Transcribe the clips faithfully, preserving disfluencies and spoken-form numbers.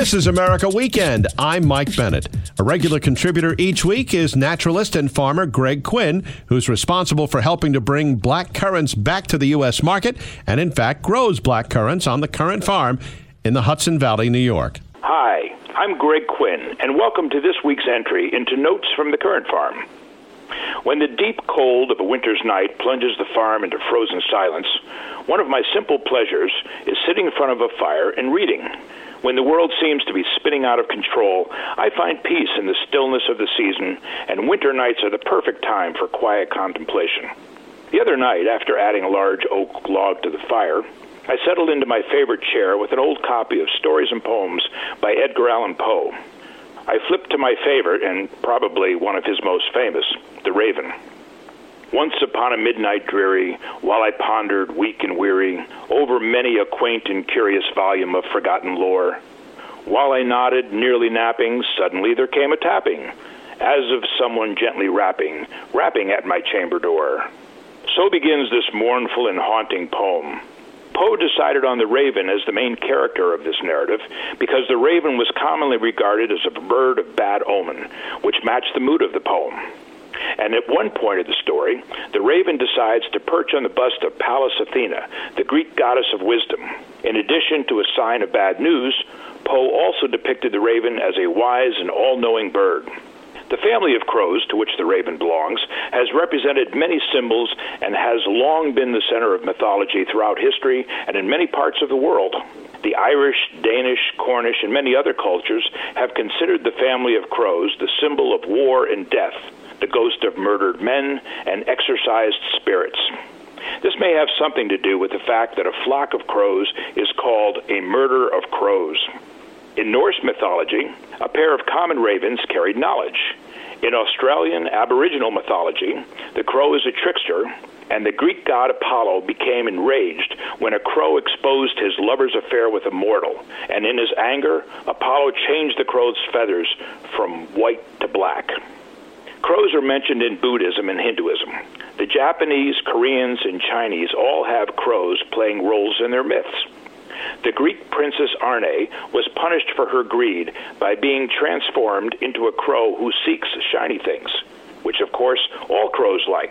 This is America Weekend. I'm Mike Bennett. A regular contributor each week is naturalist and farmer Greg Quinn, who's responsible for helping to bring black currants back to the U S market and, in fact, grows black currants on the Currant Farm in the Hudson Valley, New York. Hi, I'm Greg Quinn, and welcome to this week's entry into Notes from the Currant Farm. When the deep cold of a winter's night plunges the farm into frozen silence, one of my simple pleasures is sitting in front of a fire and reading. When the world seems to be spinning out of control, I find peace in the stillness of the season, and winter nights are the perfect time for quiet contemplation. The other night, after adding a large oak log to the fire, I settled into my favorite chair with an old copy of Stories and Poems by Edgar Allan Poe. I flipped to my favorite, and probably one of his most famous, The Raven. Once upon a midnight dreary, while I pondered, weak and weary, over many a quaint and curious volume of forgotten lore, while I nodded, nearly napping, suddenly there came a tapping, as of someone gently rapping, rapping at my chamber door. So begins this mournful and haunting poem. Poe decided on the raven as the main character of this narrative because the raven was commonly regarded as a bird of bad omen, which matched the mood of the poem. And at one point of the story, the raven decides to perch on the bust of Pallas Athena, the Greek goddess of wisdom. In addition to a sign of bad news, Poe also depicted the raven as a wise and all-knowing bird. The family of crows, to which the raven belongs, has represented many symbols and has long been the center of mythology throughout history and in many parts of the world. The Irish, Danish, Cornish, and many other cultures have considered the family of crows the symbol of war and death, the ghost of murdered men, and exorcised spirits. This may have something to do with the fact that a flock of crows is called a murder of crows. In Norse mythology, a pair of common ravens carried knowledge. In Australian Aboriginal mythology, the crow is a trickster, and the Greek god Apollo became enraged when a crow exposed his lover's affair with a mortal, and in his anger, Apollo changed the crow's feathers from white to black. Crows are mentioned in Buddhism and Hinduism. The Japanese, Koreans, and Chinese all have crows playing roles in their myths. The Greek princess Arne was punished for her greed by being transformed into a crow who seeks shiny things, which of course all crows like.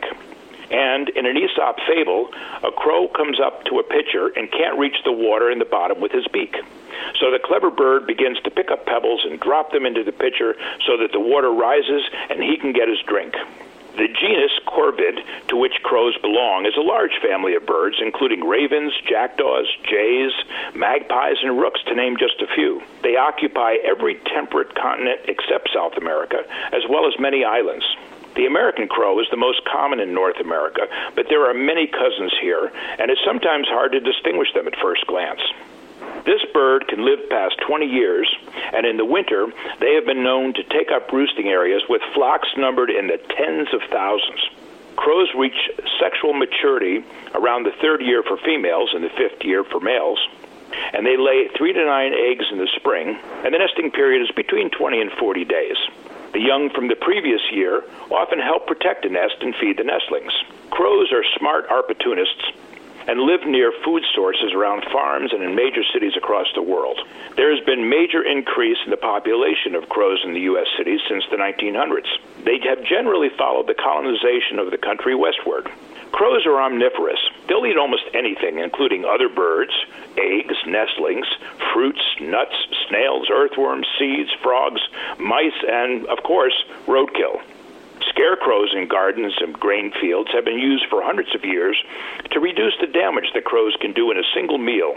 And in an Aesop fable, a crow comes up to a pitcher and can't reach the water in the bottom with his beak. So the clever bird begins to pick up pebbles and drop them into the pitcher so that the water rises and he can get his drink. The genus Corvid, to which crows belong, is a large family of birds, including ravens, jackdaws, jays, magpies, and rooks, to name just a few. They occupy every temperate continent except South America, as well as many islands. The American crow is the most common in North America, but there are many cousins here, and it's sometimes hard to distinguish them at first glance. This bird can live past twenty years, and in the winter, they have been known to take up roosting areas with flocks numbered in the tens of thousands. Crows reach sexual maturity around the third year for females and the fifth year for males, and they lay three to nine eggs in the spring, and the nesting period is between twenty and forty days. The young from the previous year often help protect the nest and feed the nestlings. Crows are smart opportunists and live near food sources around farms and in major cities across the world. There has been major increase in the population of crows in the U S cities since the nineteen hundreds. They have generally followed the colonization of the country westward. Crows are omnivorous. They'll eat almost anything, including other birds, eggs, nestlings, fruits, nuts, snails, earthworms, seeds, frogs, mice, and, of course, roadkill. Scarecrows in gardens and grain fields have been used for hundreds of years to reduce the damage that crows can do in a single meal.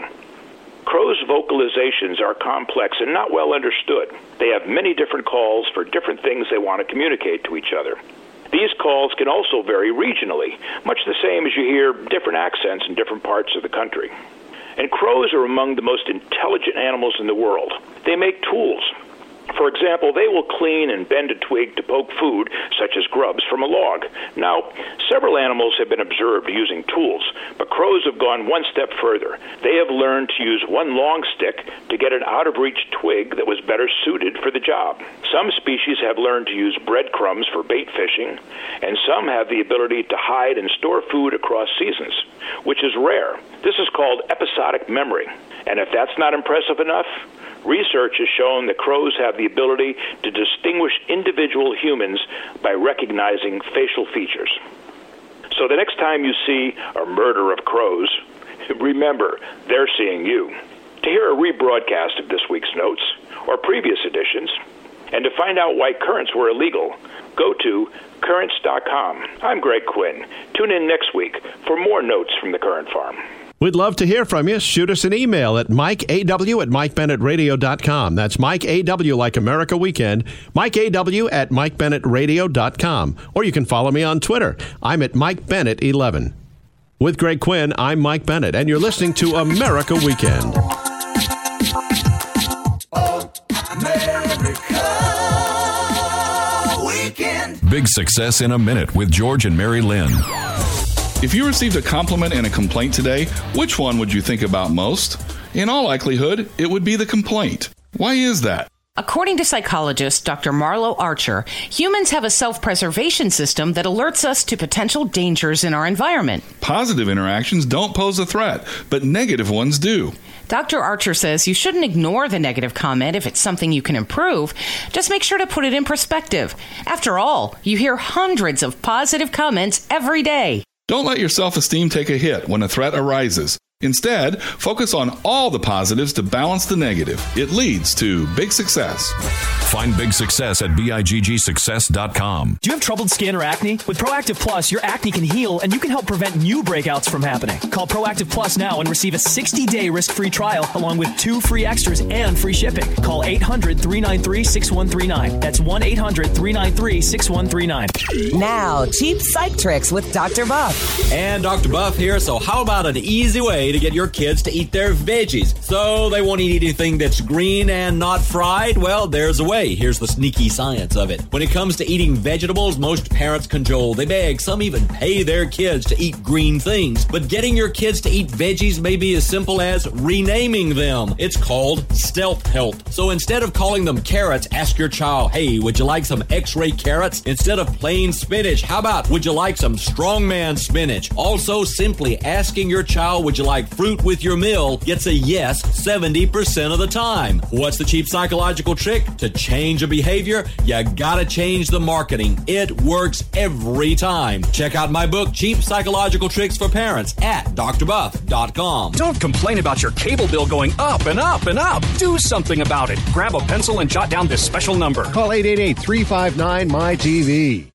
Crows' vocalizations are complex and not well understood. They have many different calls for different things they want to communicate to each other. These calls can also vary regionally, much the same as you hear different accents in different parts of the country. And crows are among the most intelligent animals in the world. They make tools. For example, they will clean and bend a twig to poke food, such as grubs, from a log. Now, several animals have been observed using tools, but crows have gone one step further. They have learned to use one long stick to get an out-of-reach twig that was better suited for the job. Some species have learned to use breadcrumbs for bait fishing, and some have the ability to hide and store food across seasons, which is rare. This is called episodic memory. And if that's not impressive enough, Research has shown that crows have the ability to distinguish individual humans by recognizing facial features. So the next time you see a murder of crows, remember, they're seeing you. To hear a rebroadcast of this week's notes or previous editions, and to find out why currents were illegal, go to currents dot com. I'm Greg Quinn. Tune in next week for more notes from the Current Farm. We'd love to hear from you. Shoot us an email at mike a w at mike bennett radio dot com. That's Mike A W like America Weekend, Mike A W at mike bennett radio dot com. Or you can follow me on Twitter. I'm at Mike Bennett eleven. With Greg Quinn, I'm Mike Bennett, and you're listening to America Weekend. America Weekend. Big Success in a Minute with George and Mary Lynn. If you received a compliment and a complaint today, which one would you think about most? In all likelihood, it would be the complaint. Why is that? According to psychologist Doctor Marlo Archer, humans have a self-preservation system that alerts us to potential dangers in our environment. Positive interactions don't pose a threat, but negative ones do. Doctor Archer says you shouldn't ignore the negative comment if it's something you can improve. Just make sure to put it in perspective. After all, you hear hundreds of positive comments every day. Don't let your self-esteem take a hit when a threat arises. Instead, focus on all the positives to balance the negative. It leads to big success. Find Big Success at bigg success dot com. Do you have troubled skin or acne? With Proactive Plus, your acne can heal and you can help prevent new breakouts from happening. Call Proactive Plus now and receive a sixty-day risk-free trial along with two free extras and free shipping. Call eight hundred, three nine three, six one three nine. That's one eight hundred, three nine three, six one three nine. Now, cheap psych tricks with Doctor Buff. And Doctor Buff here. So how about an easy way to get your kids to eat their veggies so they won't eat anything that's green and not fried? Well, there's a way. Here's the sneaky science of it. When it comes to eating vegetables, most parents cajole, they beg, some even pay their kids to eat green things. But getting your kids to eat veggies may be as simple as renaming them. It's called stealth health. So instead of calling them carrots, ask your child, hey, would you like some x-ray carrots? Instead of plain spinach, how about, would you like some strongman spinach? Also, simply asking your child, would you like fruit with your meal, gets a yes seventy percent of the time. What's the cheap psychological trick? To change a behavior, you gotta change the marketing. It works every time. Check out my book, Cheap Psychological Tricks for Parents, at dr buff dot com. Don't complain about your cable bill going up and up and up. Do something about it. Grab a pencil and jot down this special number. Call eight eight eight, three five nine, M Y T V.